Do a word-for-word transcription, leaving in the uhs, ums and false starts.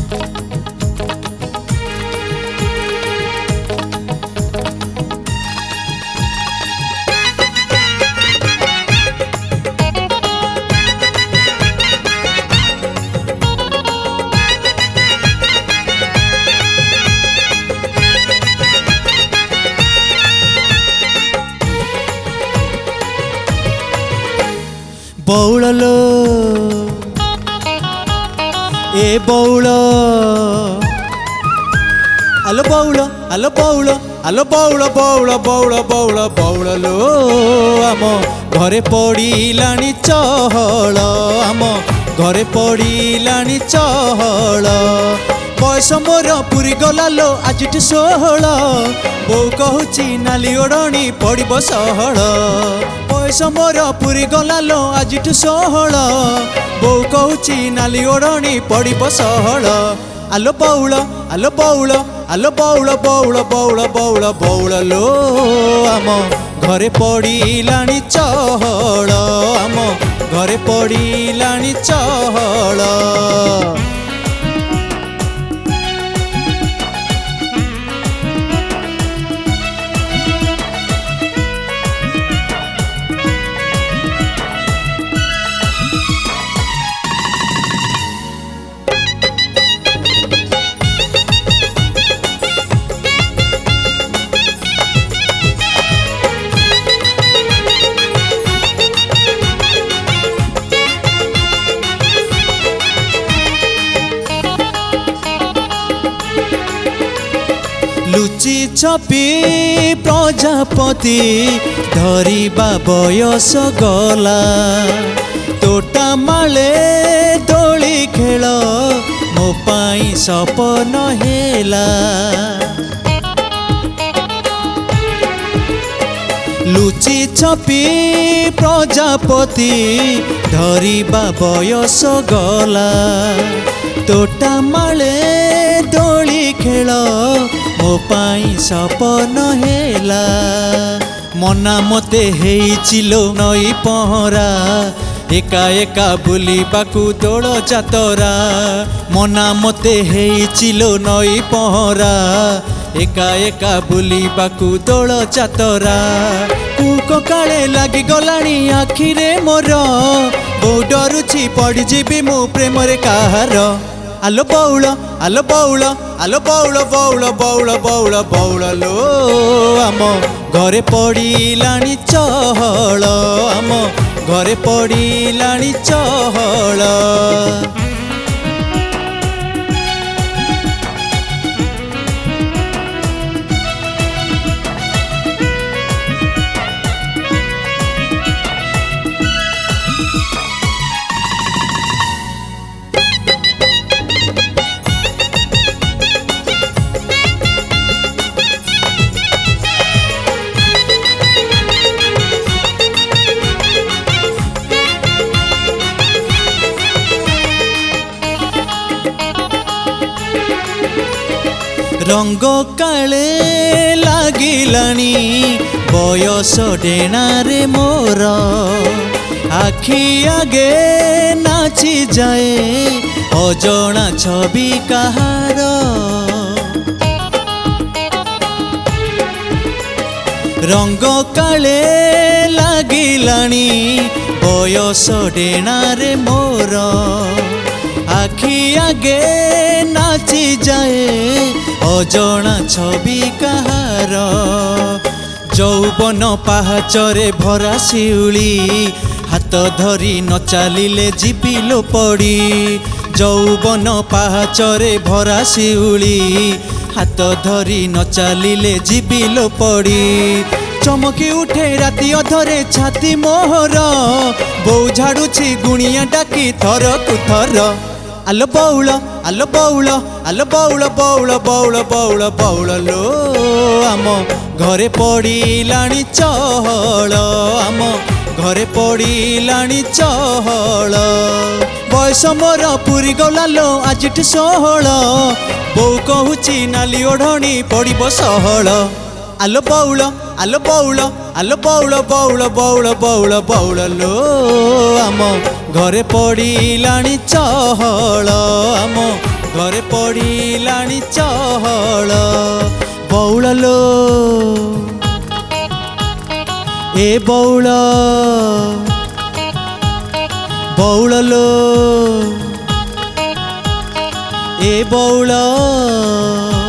बौड़लो ए बौड़ आलो बौड़ आलो बौड़ आलो बौड़ बौड़ बौड़ बौड़ बौड़लो आम घरे पड़िलानी चहल आम घरे पड़िलानी चहल बयस मोर पूरी गलालो आज षोहल बो कहूची नाली ओढ़णी पड़ब सहल बयस मोर पूरी गलालो आज षोहल बो कहूची नाली ओढ़णी पड़ब सहल आलो बौड़ आलो बौड़ आलो बौड़ बौड़ बौड़ बौड़ बौड़लो आम घरे पड़िलानी चहल आम घरे पड़िलानी चहल। लुचि छपी प्रजापति धरिबा बयस गला तोटा माले दोली खेल मो पाई सपन हेला लुचि छपी प्रजापति धरिबा बयस गला तोटा माले दोली खेल मो पाई सपन हेला मना मते हेइचिलो नई पहरा एका एका बुलिबाकू दोल चातरा मना मते हेइचिलो नई पहरा एका एका बुलिबाकू दोल चातरा कुक काले लागी गलानी आखिरे मोर बो डरुछि पड़ी जीवी मु प्रेम रे काहार आलो बौड़ आलो बौड़ आलो बौड़ बौड़ बौड़ बौड़ बौड़लो आम घरे पड़िलानी चहल आम घरे पड़िलानी चहल। रंग काले लागिलानी बयस डेणारे मोर आखि आगे नाची जाए अजଣା छवि कहार रंग काले लागिलानी बयस डेणारे मोर आखि आगे नाची जाए अजଣା छवि कहार जौवन पाहाचरे भरा शिउली हाथ धरी न चलिले जीविलो पड़ी जौवन पाहाचरे भरा शिउली हाथ धरी न चलिले जीविलो पड़ी चमकी उठे राति अधरे छाती मोहर बो झाड़ुछि गुणिया डाकी थर कु थर आलो बौड़ आलो बौड़ आलो बौड़ बौड़ बौड़ बौड़ बौड़लो आम घरे पड़िलानी चहल आम घरे पड़िलानी चहल बयस मोर पूरी गलालो आज षोहल बो कहूची नाली ओढ़णी पड़ब सहल आलो बौड़ आलो बौड़ आलो बौड़ बौड़ बौड़ बौड़ बौड़लो आम घरे पड़िलानी चहल आम घरे पड़िलाणी चहल बौल लो ए बौल बौल लो ए बौल।